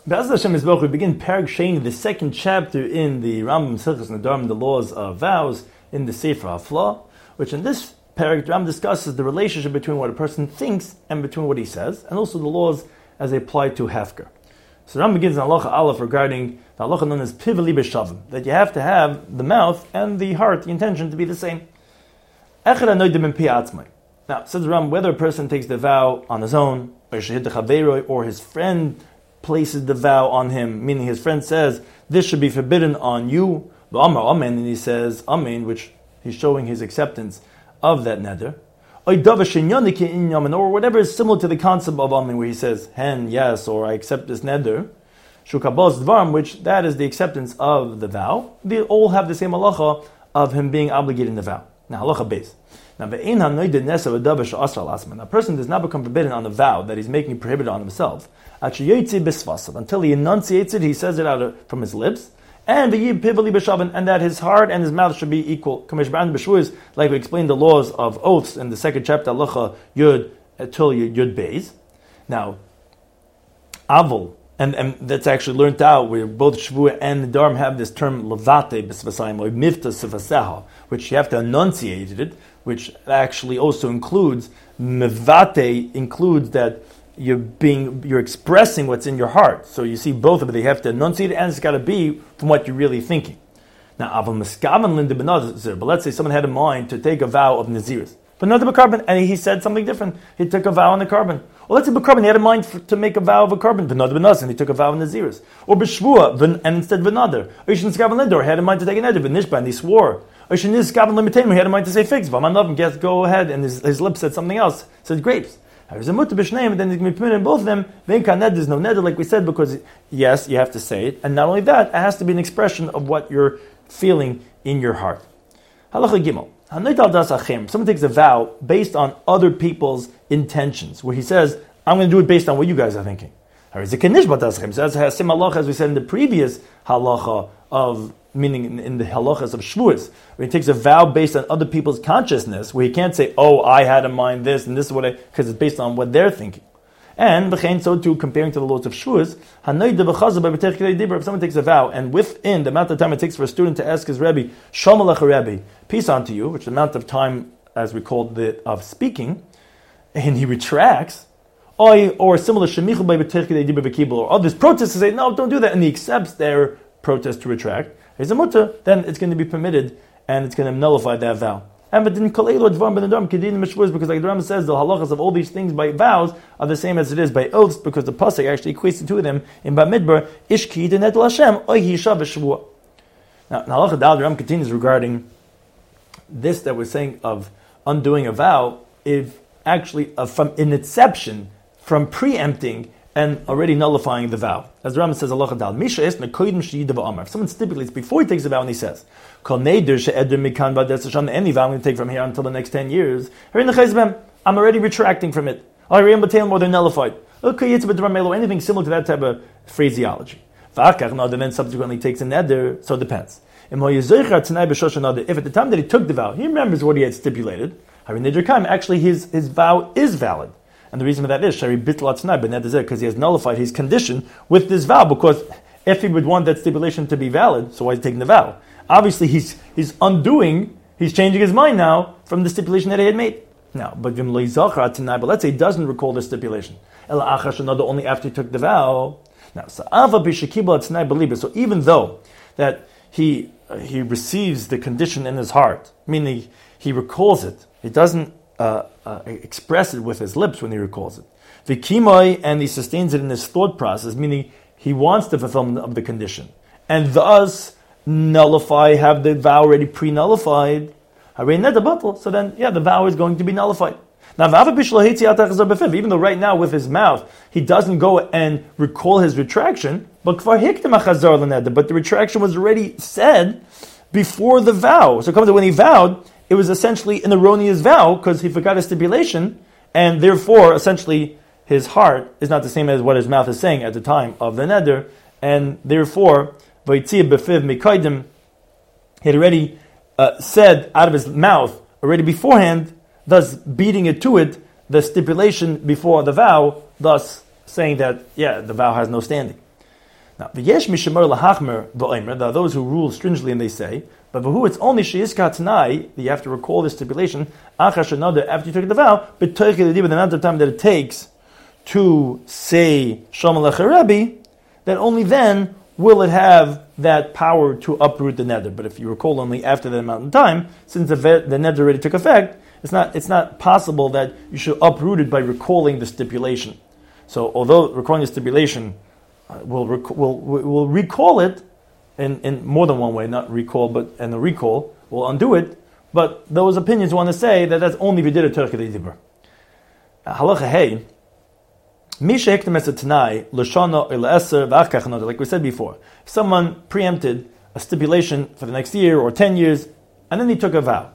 Be'ez Hashem Yisborach, we begin Perek Sheni, the second chapter in the Rambam Silchos Nedarim, the laws of vows, in the Sefer Haflah, which in this Perek, the Rambam discusses the relationship between what a person thinks and between what he says, and also the laws as they apply to Hefker. So the Rambam begins in Halacha Aleph regarding the Halacha known as Pivli B'Shavim, that you have to have the mouth and the heart, the intention to be the same. Now, says the Rambam, whether a person takes the vow on his own, or his friend places the vow on him, meaning his friend says, this should be forbidden on you, and he says, Amen, which he's showing his acceptance of that neder. Or whatever is similar to the concept of Amen, where he says, hen, yes, or I accept this neder, which that is the acceptance of the vow. They all have the same halacha of him being obligated in the vow. Now, halacha base. Now, a person does not become forbidden on the vow that he's making prohibited on himself until he enunciates it, he says it out from his lips, and that his heart and his mouth should be equal. Like we explained the laws of oaths in the second chapter, halacha yud till yud beis. Now, avol, and that's actually learned out where both Shavua and the Dharm have this term levate b'svasayim or mifta sivaseha, which you have to enunciate it, which actually also includes mevate, includes that you're expressing what's in your heart. So you see both of it. They have to enunciate it, and it's got to be from what you're really thinking. Now, but let's say someone had in mind to take a vow of Naziris, but not the carbon, and he said something different. He took a vow on the carbon. Well, let's say carbon, he had in mind to make a vow of a carbon, but not and he took a vow of Naziris. Or b'shvua, and instead v'nader. Or he had in mind to take a neder, v'nishba, and he swore. Or he had in mind to say figs. Guess go ahead, and his lips said something else. Said grapes. There's a mutter b'shneim, and then he's going to be permitted in both of them. There's no neder, like we said, because yes, you have to say it, and not only that, it has to be an expression of what you're feeling in your heart. Halacha Gimel. Someone takes a vow based on other people's intentions, where he says, I'm going to do it based on what you guys are thinking. So that's the same halacha as we said in the previous halacha of, meaning in the halachas of Shavuos, where he takes a vow based on other people's consciousness, where he can't say, oh, I had in mind this, and this is what because it's based on what they're thinking. And so too, comparing to the laws of Shavuos, if someone takes a vow, and within the amount of time it takes for a student to ask his Rebbe, Shalom Aleichem Rebbe, peace unto you, which is the amount of time, as we called it, of speaking, and he retracts, or similar, or others protest to say, no, don't do that, and he accepts their protest to retract, he's a mutter, then it's going to be permitted, and it's going to nullify that vow. And but didn't because like the Rambam says, the halachas of all these things by vows are the same as it is by oaths, because the pasuk actually equates the two of them in Bamidbar, Ishki denetel Hashem ohi shav. Now, halacha dal, the Rambam continues regarding this that we're saying of undoing a vow, if actually from in inception, from preempting and already nullifying the vow. As the Rambam says, halacha dal, Misha is nekoidim sheyidav amar. If someone stipulates before he takes the vow and he says, Kol neder she'eder mikan v'ades Hashem, any vow I'm going to take from here until the next 10 years, I'm already retracting from it. Or they're nullified. Anything similar to that type of phraseology. Then subsequently takes a neder, so it depends. If at the time that he took the vow, he remembers what he had stipulated, actually his vow is valid. And the reason for that is because he has nullified his condition with this vow, because if he would want that stipulation to be valid, so why is he taking the vow? Obviously he's changing his mind now from the stipulation that he had made. Now, but let's say he doesn't recall the stipulation. Only after he took the vow. Now, so even though that he receives the condition in his heart, meaning he recalls it, he doesn't express it with his lips when he recalls it. And he sustains it in his thought process, meaning he wants the fulfillment of the condition, and thus have the vow already pre-nullified. So then, the vow is going to be nullified. Now, even though right now with his mouth he doesn't go and recall his retraction, but the retraction was already said before the vow. So it comes to when he vowed, it was essentially an erroneous vow because he forgot a stipulation, and therefore, essentially, his heart is not the same as what his mouth is saying at the time of the neder, and therefore, he had already said out of his mouth already beforehand, thus beating it to it, the stipulation before the vow, thus saying that, the vow has no standing. Now, v'yesh mishamar lahachmer v'oimer. There are those who rule stringently and they say, but for who it's only sheyiska tanai, you have to recall this stipulation, achash another, after you took the vow, but the amount of time that it takes to say Shalom Aleichem Rebbe, that only then will it have that power to uproot the neder. But if you recall only after that amount of time, since the neder already took effect, it's not possible that you should uproot it by recalling the stipulation. So although recalling the stipulation will recall it in more than one way, not recall, but and the recall will undo it. But those opinions want to say that that's only if you did it Turkey Dibur. Halacha hey. Like we said before, if someone preempted a stipulation for the next year or 10 years, and then he took a vow.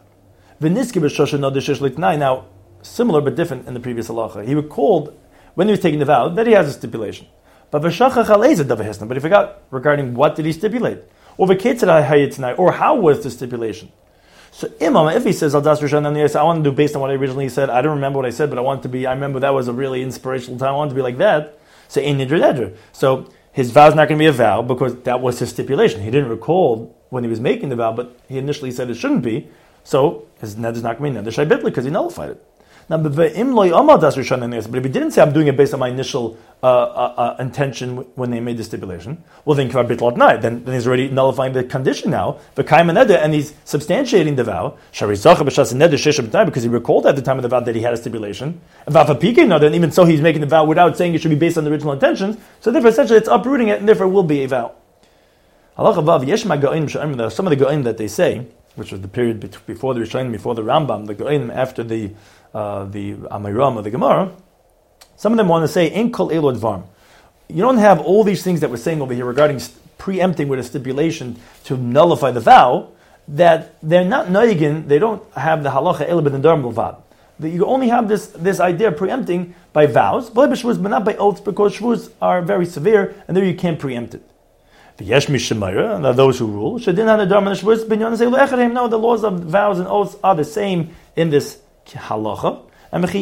Now, similar but different in the previous halacha. He recalled, when he was taking the vow, that he has a stipulation. But he forgot regarding what did he stipulate. Or how was the stipulation. So Imam, if he says, I want to do based on what I originally said, I don't remember what I said, but I remember that was a really inspirational time, I want to be like that. So So his vow is not going to be a vow because that was his stipulation. He didn't recall when he was making the vow, but he initially said it shouldn't be. So his neder is not going to be neder shaybitli because he nullified it. Now, but if he didn't say I'm doing it based on my initial intention when they made the stipulation, well then then he's already nullifying the condition now. And he's substantiating the vow because he recalled at the time of the vow that he had a stipulation. And even so, he's making the vow without saying it should be based on the original intentions. So therefore, essentially, it's uprooting it, and therefore, it will be a vow. There are some of the go'im that they say, which was the period before the Rishonim, before the Rambam, the go'im after the Amiram of the Gemara. Some of them want to say, "Ein kol elu advarim." You don't have all these things that we're saying over here regarding preempting with a stipulation to nullify the vow, that they're not noigin, they don't have the halacha elu b'nedar milvad. That you only have this idea of preempting by vows, but not by oaths, because shvus are very severe, and there you can't preempt it. V'yesh mishemayra, and those who rule, shedin hanedar min shvus binyan say le'echadem. No, the laws of vows and oaths are the same in this halacha. And that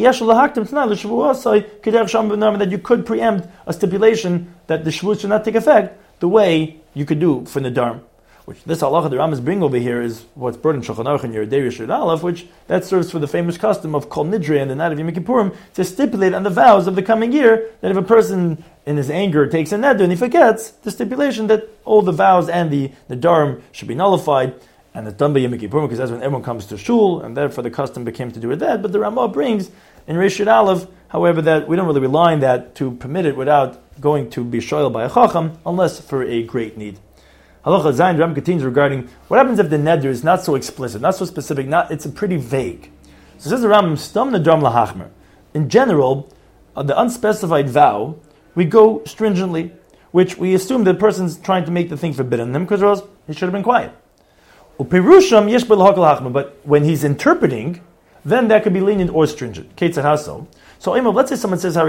you could preempt a stipulation that the shvus should not take effect the way you could do for nedarim. Which this halacha the Ram is bringing over here is what's brought in Shulchan Aruch and Yeridei Rishon Aleph, which that serves for the famous custom of Kol Nidre and the night of Yom Kippurim to stipulate on the vows of the coming year that if a person in his anger takes a neder and he forgets the stipulation that all the vows and the nedarim should be nullified. And it's done by Yom Kippurim because that's when everyone comes to shul, and therefore the custom became to do with that. But the Ramah brings in Rishon Aleph, however, that we don't really rely on that to permit it without going to be shoyal by a chacham, unless for a great need. Halacha Zayin, Ram continues regarding what happens if the neder is not so explicit, not so specific, it's pretty vague. So says the Ram, Stam Nedram Lahachmer. In general, the unspecified vow, we go stringently, which we assume the person's trying to make the thing forbidden them, because or else he should have been quiet. But when he's interpreting, then that could be lenient or stringent. So let's say someone says, I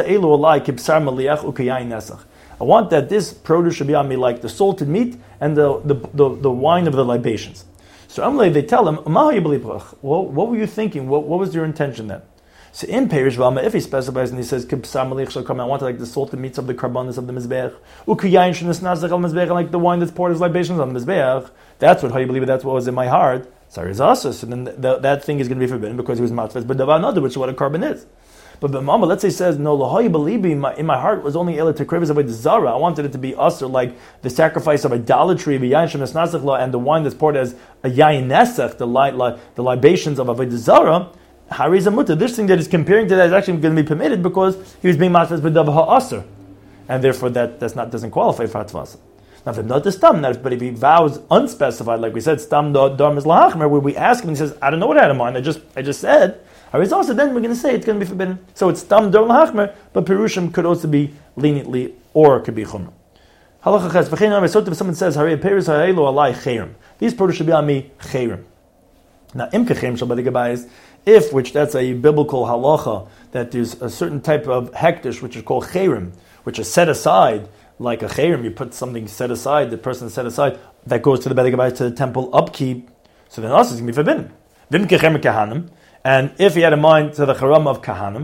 want that this produce should be on me like the salted meat and the wine of the libations. So they tell him, well, what were you thinking? What was your intention then? So in Perish Valma, if he specifies and he says, I want like the salted meats of the karbanis of the mizbeach, like the wine that's poured as libations on the mizbeach. That's what, how you believe it, that's what was in my heart. Sorry, it's also. So then that thing is going to be forbidden because he was matfes, but davar another, which is what a carbon is. But Mama, let's say, says, no, lahoy believe in my heart was only ela to krevis avoid zara. I wanted it to be usher, like the sacrifice of idolatry, and the wine that's poured as a yayin nesach, the libations of avoid zara. Harizamuta, this thing that is comparing to that is actually going to be permitted because he was being matfes b'davar ha'aser, and therefore doesn't qualify for hatvasa. Now, if not the stam, but if he vows unspecified, like we said, stam darm is lahachmer, where we ask him, and he says, I don't know what I had in mind. I just said. Also, then we're going to say it's going to be forbidden. So it's stam darm lahachmer, but perushim could also be leniently or it could be chumrah. Halacha ches v'chein if someone says harei peris harei lo alai chayrim, these produce should be on me chayrim. Now imke chayrim shall be the if, which that's a biblical halacha, that there's a certain type of hektish which is called chayrim, which is set aside. Like a chayrim, you put something set aside, the person set aside, that goes to the Bedek Abayis, to the temple upkeep, so then also it's going to be forbidden. And if he had in mind to the charam of kahanim,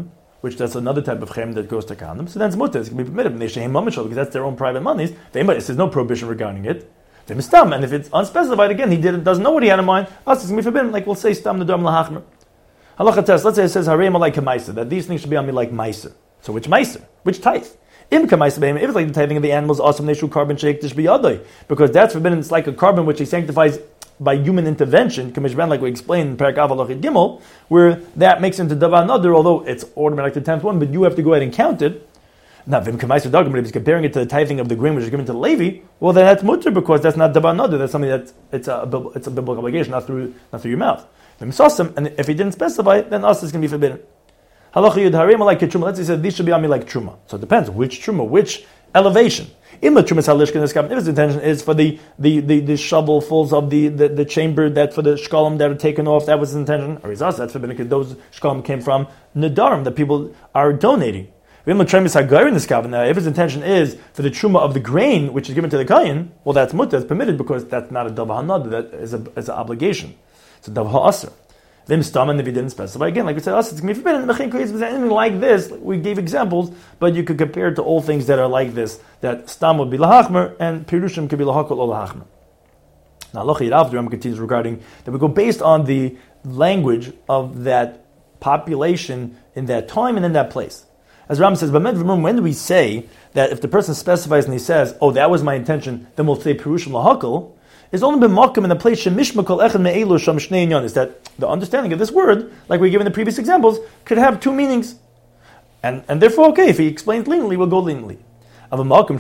which that's another type of cherem that goes to kahanim, so then it's mutter. It's going to be permitted because that's their own private monies. There's no prohibition regarding it. And if it's unspecified, again, he doesn't know what he had in mind. It's going to be forbidden. Like we'll say, stam nedam lahachmer. Halacha test. Let's say it says harei like k'maiser, that these things should be on me like maiser. So which maiser? Which tithe? Im k'maiser behem. If it's like the tithing of the animals, awesome neshu carbon shake dish biyadai, because that's forbidden. It's like a carbon which he sanctifies by human intervention, like we explained in Perek Av Halachah Gimel, where that makes into davar nader, although it's automatic the 10th one, but you have to go ahead and count it. Now, Vim Kamaiser Dagam, but if he's comparing it to the tithing of the grain which is given to the Levi, well, then that's mutter because that's not davar nader. That's something it's a biblical obligation, not through your mouth. Vim Sosam, and if he didn't specify, then us is going to be forbidden. Halacha Yud Harei like Truma. Let's say he said these should be on me like Truma. So it depends which Truma, which elevation. If his intention is for the shovelfuls of the chamber that for the shkalim that are taken off, that was his intention. Or that's forbidden because those shkalim came from nedarim that people are donating. If his intention is for the truma of the grain which is given to the kayin, well, that's mutter, that's permitted because that's not a davar hanad, that is an obligation. It's a davar ha'aser. Vim stam, if he didn't specify, again, like we said, it's going to be forbidden. Anything like this, we gave examples, but you could compare it to all things that are like this, that stam would be lahachmer, and pirushim could be lahakol or lahachmer. Now, Halacha Yud Ram continues regarding that we go based on the language of that population in that time and in that place. As Ram says, when do we say that if the person specifies and he says, oh, that was my intention, then we'll say pirushim lahakol? It's only been makom in the place shemishmakol echad me'elu sham shnei inyan, is that the understanding of this word, like we give in the previous examples, could have two meanings, and therefore, okay, if he explains leniently, we'll go leniently. But let's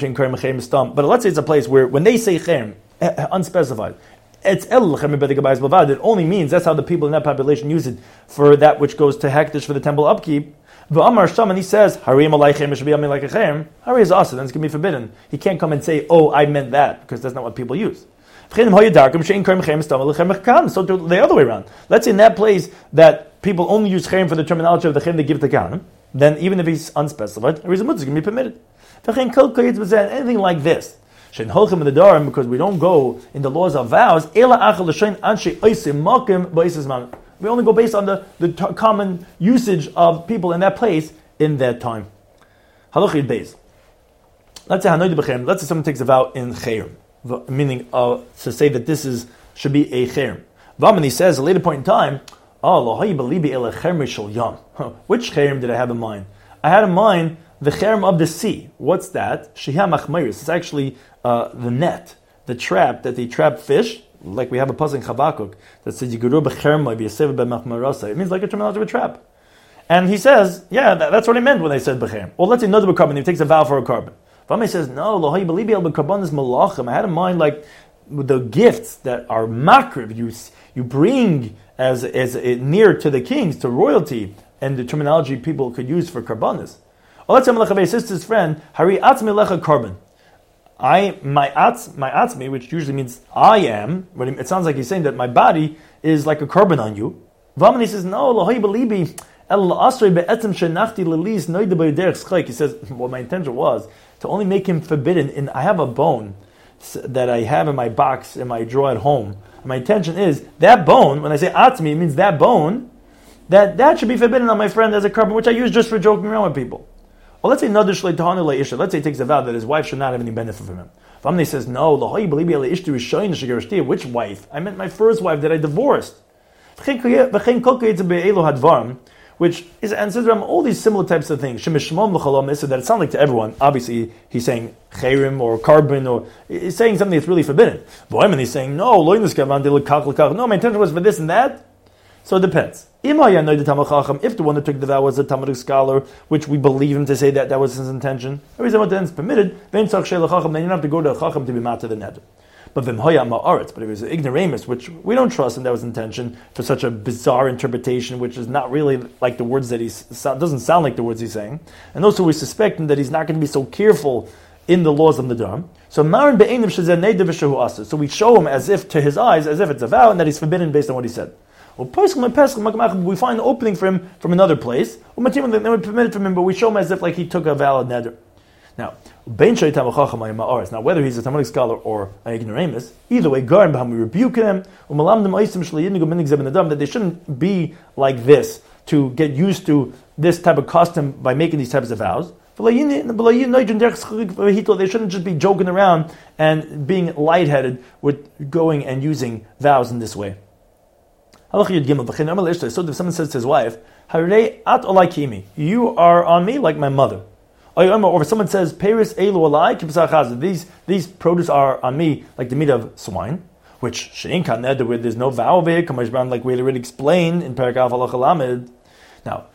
say it's a place where when they say cherem, unspecified, it's el cherem b'dei gabayis bavad. It only means that's how the people in that population use it for that which goes to hektish for the temple upkeep. V'amar sham, and he says harei malay cherem should be amei like a cherem. Harei is also then it's going to be forbidden. He can't come and say, oh, I meant that, because that's not what people use. So the other way around. Let's say in that place that people only use cherem for the terminology of the cherem they give to kahanim, then even if he's unspecified, a reason is going to be permitted. Anything like this, because we don't go in the laws of vows, we only go based on the common usage of people in that place in that time. Let's say someone takes a vow in cherem, meaning to say that this should be a cherem. And he says, at a later point in time, which cherem did I have in mind? I had in mind the cherem of the sea. What's that? Shiham achmeiris. It's actually the net, the trap that they trap fish, like we have a pasuk in Chabakuk that says, Yiguru b'chermai b'yasev b'machmarasa. It means like a terminology of a trap. And he says, yeah, that's what I meant when they said b'cherem. Or let's say another carbon, he takes a vow for a carbon. Vamei says, no, lohayi belibi el b'karbonis malachim. I had in mind like the gifts that are makrib, you bring as near to the kings, to royalty, and the terminology people could use for karbonis. Or let's say Malachavei's sister's friend, Hari atzmi lecha carbon. My atzmi, which usually means I am, but it sounds like he's saying that my body is like a carbon on you. Vamani says, no, lohayi belibi el asrei be'etzem shenachti lelis noida b'yderech schayk. He says, what my intention was to only make him forbidden. And I have a bone that I have in my box, in my drawer at home. My intention is that bone, when I say atzmi, it means that bone, that should be forbidden on my friend as a carbon, which I use just for joking around with people. Well, let's say let's say he takes a vow that his wife should not have any benefit from him. Family says, no, which wife? I meant my first wife that I divorced. Which is, and says all these similar types of things. So that it sounds like to everyone. Obviously, he's saying cherem or carbon, or he's saying something that's really forbidden. But he's saying, no, my intention was for this and that. So it depends. If the one that took the vow was a Talmudic scholar, which we believe him to say that was his intention, the reason then it's permitted, then you don't have to go to a chacham to be mad to the neder. But if it was an ignoramus, which we don't trust, and that was intention for such a bizarre interpretation, which is not really like the words that doesn't sound like the words he's saying, and also we suspect him that he's not going to be so careful in the laws of the Dharm. So Marin be'enim shezeh neder v'shehu asur. So we show him as if to his eyes, as if it's a vow, and that he's forbidden based on what he said. We find an opening for him from another place. Then we permit it from him, but we show him as if like he took a valid neder. Now, whether he's a Talmudic scholar or an ignoramus, either way, we rebuke them, that they shouldn't be like this, to get used to this type of custom by making these types of vows. They shouldn't just be joking around and being lightheaded with going and using vows in this way. So if someone says to his wife, you are on me like my mother. Or if someone says, these produce are on me like the meat of swine, which where there's no vow of it, like we already explained in Parak Alef Halacha Lamed. Now,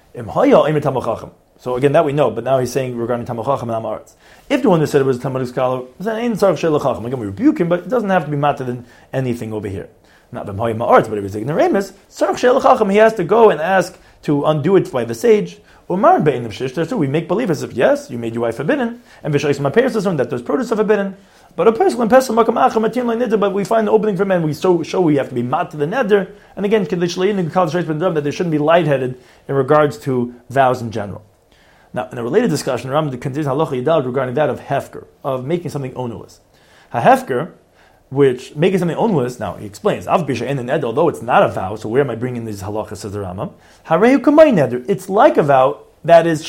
so again, that we know, but now he's saying regarding Talmid Chacham and Amaretz. If the one that said it was Talmid Scholar, then again we rebuke him, but it doesn't have to be matter than anything over here. Not b'mhoy ma'aretz, but if he's ignoramus, he has to go and ask to undo it by the sage. Umar be'in of shish, we make believe as if yes, you made your wife forbidden, and v'shayis my parents assume that those produce are forbidden. But a person when pesach makam acham matin lo neder, but we find the opening for men. We show we have to be mat to the neder, and again that they shouldn't be lightheaded in regards to vows in general. Now, in a related discussion, Rambam continues halacha yidal regarding that of hefker, of making something onerous. Hefker, which making something onerous. Now he explains, although it's not a vow, so where am I bringing these halachas? Says the Rambam. It's like a vow that is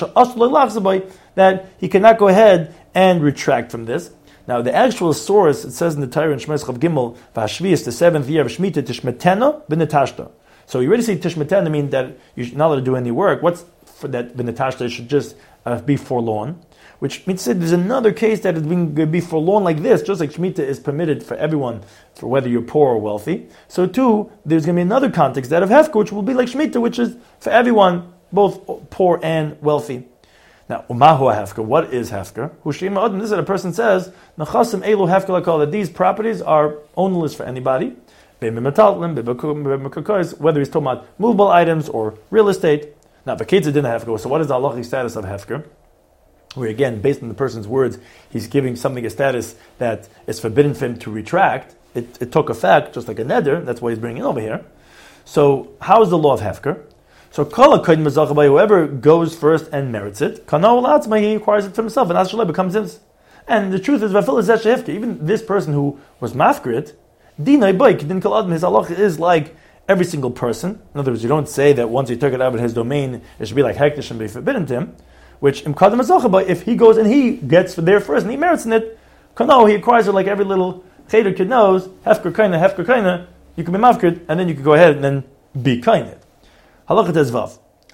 that he cannot go ahead and retract from this. Now the actual source, it says in the Torah in Shmos Chav Gimel, V'Hashvius, the 7th year of Shemitah, Tishmetena b'Netashta. So you already see Tishmetena mean that you're not allowed to do any work. What's for that b'Netashta should just be forlorn. Which means that there's another case that is going to be forlorn like this, just like Shemitah is permitted for everyone, for whether you're poor or wealthy. So too, there's going to be another context, that of Hefker, which will be like Shemitah, which is for everyone, both poor and wealthy. Now, Umahu Hefker, what is Hefker? This is what a person says, Nachasim Elu Hefker Lakol, that these properties are ownerless for anybody, whether he's talking about movable items or real estate. Now, Vaketza didn't Hefker, so what is the halachic status of Hefker? Where again, based on the person's words, he's giving something a status that is forbidden for him to retract. It took effect, just like a neder. That's why he's bringing it over here. So, how is the law of hefker? So, whoever goes first and merits it, he acquires it for himself, and Ashalai becomes his. And the truth is, even this person who was mafkrit, his halach is like every single person. In other words, you don't say that once he took it out of his domain, it should be like hektish and be forbidden to him. Which if he goes and he gets there first and he merits in it, he acquires it like every little cheder kid knows, hefker kaina, you can be mafkid, and then you can go ahead and then be kaina. Halakha tezvav.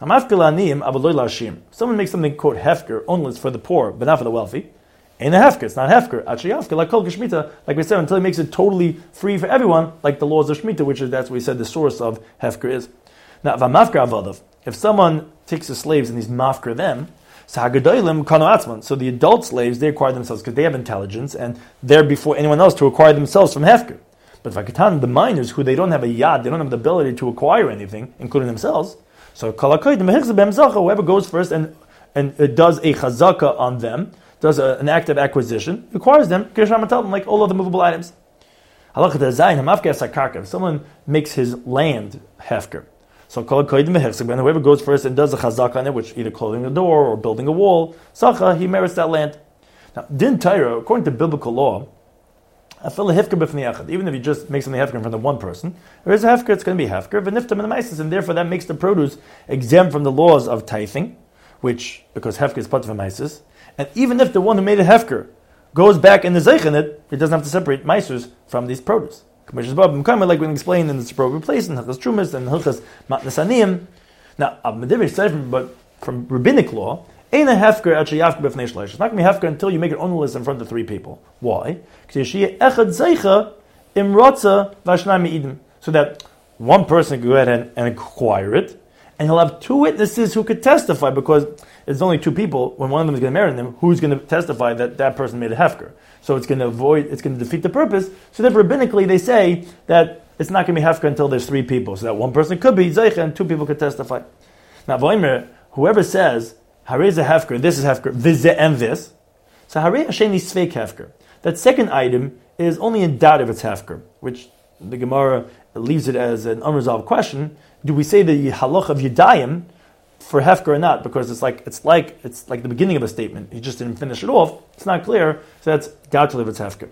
Someone makes something quote hefker, only for the poor, but not for the wealthy. Ain't a hefker, it's not hefker. Actually hefker, like kol geshmita, like we said, until he makes it totally free for everyone, like the laws of shmita, which is that's what we said the source of hefker is. Now, if someone takes the slaves and he's mafker them, so the adult slaves, they acquire themselves because they have intelligence and they're before anyone else to acquire themselves from hefker. But the minors, who they don't have a yad, they don't have the ability to acquire anything, including themselves. So whoever goes first and does a chazaka on them, does an act of acquisition, acquires them, like all other movable items. If someone makes his land hefker, so whoever goes first and does a chazak on it, which either closing a door or building a wall, sacha, he merits that land. Now, din Torah, according to biblical law, even if you just make something hefker in front of one person, there is a hefker, it's going to be hefker, and therefore that makes the produce exempt from the laws of tithing, which, because hefker is part of a maisis, and even if the one who made a hefker goes back and is zeich in it, it doesn't have to separate maisers from these produce. Like we explained in the appropriate place in Hilchas Trumas and Hilchas Matnas Aniyim. Now, but from rabbinic law, ain't a hefker actually yafker b'fnei shleish. It's not going to be hefker until you make it ownerless in front of 3 people. Why? Because so that one person can go ahead and acquire it, and he'll have 2 witnesses who could testify, because it's only 2 people. When one of them is going to marry them, who's going to testify that that person made a hefker? So it's going to defeat the purpose. So that rabbinically they say that it's not going to be hefker until there's 3 people. So that one person could be zeicha and 2 people could testify. Now, whoever says, harei ze hefker, this is hefker, vize and this, so harei hasheni sveik hefker. That second item is only in doubt if it's hefker, which the Gemara leaves it as an unresolved question. Do we say the halach of Yedayim for hefker or not? Because it's like the beginning of a statement. You just didn't finish it off. It's not clear, so that's doubtful if it's hefker.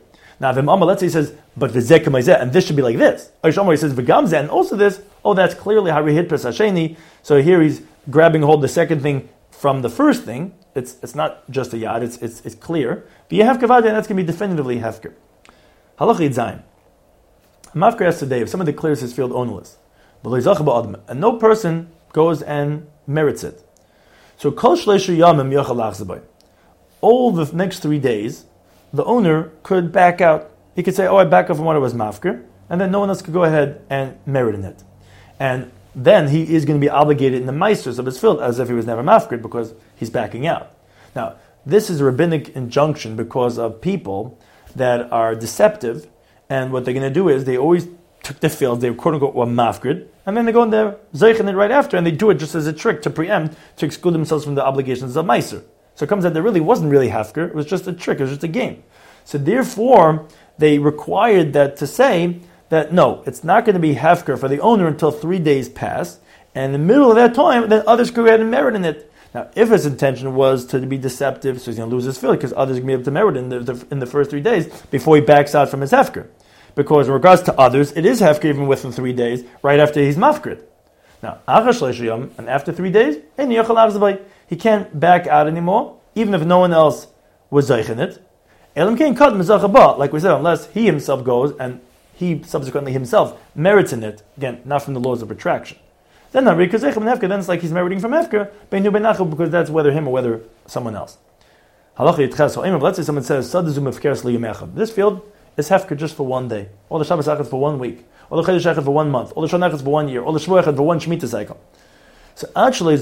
Now, let's say he says, but v'zeh and this should be like this. He says v'gamzeh, and also this. Oh, that's clearly harihit pesasheni. So here he's grabbing hold the second thing from the first thing. It's not just a yad. It's clear. V'yehav kavadi, and that's going to be definitively hefker. Halach yitzayin. Mafker has today if someone declares his field ownerless, and no person goes and merits it. So kol shleisha yamim yochal lachzabay. All the next 3 days, the owner could back out. He could say, I back out from what it was mafker, and then no one else could go ahead and merit in it. And then he is going to be obligated in the meisters of his field as if he was never mafker because he's backing out. Now, this is a rabbinic injunction because of people that are deceptive, and what they're going to do is they always took the fields, they quote unquote were mafkrid, and then they go and they're zeichen it right after, and they do it just as a trick to preempt, to exclude themselves from the obligations of meiser. So it comes out there really wasn't really hefker, it was just a trick, it was just a game. So therefore, they required that to say that no, it's not going to be hefker for the owner until 3 days pass, and in the middle of that time, then others could go ahead and merit in it. Now, if his intention was to be deceptive, so he's going to lose his field because others are going to be able to merit in the first 3 days before he backs out from his hefker. Because in regards to others, it is hefker even within 3 days, right after he's mafkrid. Now, and after 3 days, he can't back out anymore, even if no one else was zeichen it. Like we said, unless he himself goes and he subsequently himself merits in it, again, not from the laws of retraction. Then then it's like he's meriting from hefker, because that's whether him or whether someone else. Let's say someone says, this field is hefker just for 1 day, or the Shabbos Echad for 1 week, or the Chodesh Echad for 1 month, or the Shana Echad for 1 year, or the Shvuah Echad for 1 Shemitah cycle. So actually,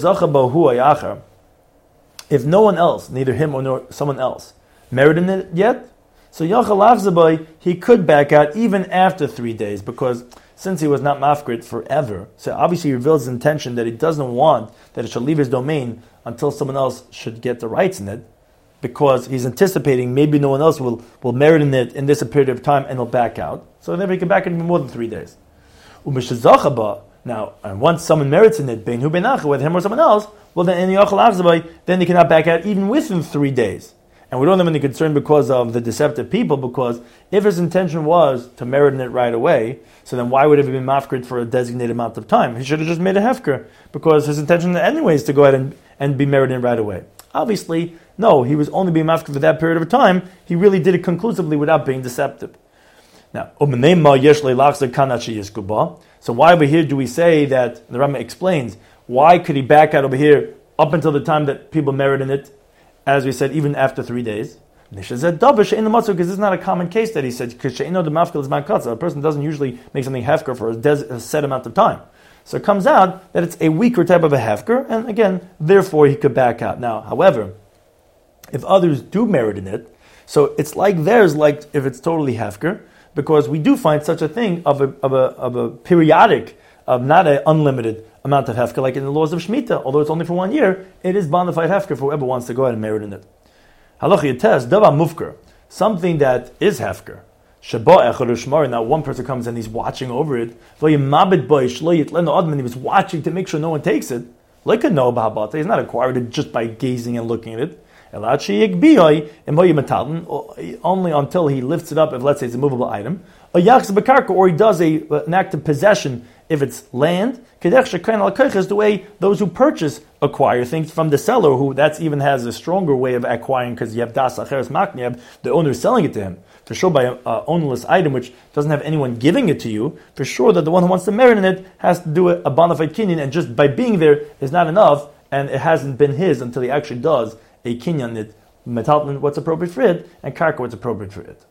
if no one else, neither him or someone else, merited it yet, so he could back out even after 3 days, because since he was not mafkrid forever, so obviously he reveals his intention that he doesn't want that it should leave his domain until someone else should get the rights in it, because he's anticipating maybe no one else will merit in it in this period of time and will back out. So then he can back it in more than 3 days. Now, and once someone merits in it, whether him or someone else, well then then they cannot back out even within 3 days. And we don't have any concern because of the deceptive people, because if his intention was to merit in it right away, so then why would it have been mafkrid for a designated amount of time? He should have just made a hefker, because his intention anyway is to go ahead and be merited in right away. Obviously, no, he was only being mafkrid for that period of time. He really did it conclusively without being deceptive. Now, so why over here do we say that, the Rambam explains, why could he back out over here up until the time that people merit in it, as we said, even after 3 days? Because this is not a common case that he said, because a person doesn't usually make something hefker for a set amount of time. So it comes out that it's a weaker type of a hefker, and again, therefore he could back out. Now, however, if others do merit in it, so it's like theirs, like if it's totally hefker, because we do find such a thing of a periodic, of not an unlimited amount of hefker, like in the laws of Shemitah, although it's only for 1 year, it is bona fide hefker for whoever wants to go ahead and merit in it. Halacha yates, dava mufker, something that is hefker. Shaba echad u'shmar, now one person comes and he's watching over it. And he was watching to make sure no one takes it. Like a no b'habata, he's not acquired it just by gazing and looking at it. Only until he lifts it up, if let's say it's a movable item. Or he does an act of possession if it's land. The way those who purchase acquire things from the seller, who that's even has a stronger way of acquiring, because you have das acheres makniab, the owner is selling it to him. For sure, by an ownerless item which doesn't have anyone giving it to you, for sure that the one who wants to merit in it has to do a bona fide kinyan, and just by being there is not enough, and it hasn't been his until he actually does a kinyan, it metalton what's appropriate for it, and karka what's appropriate for it.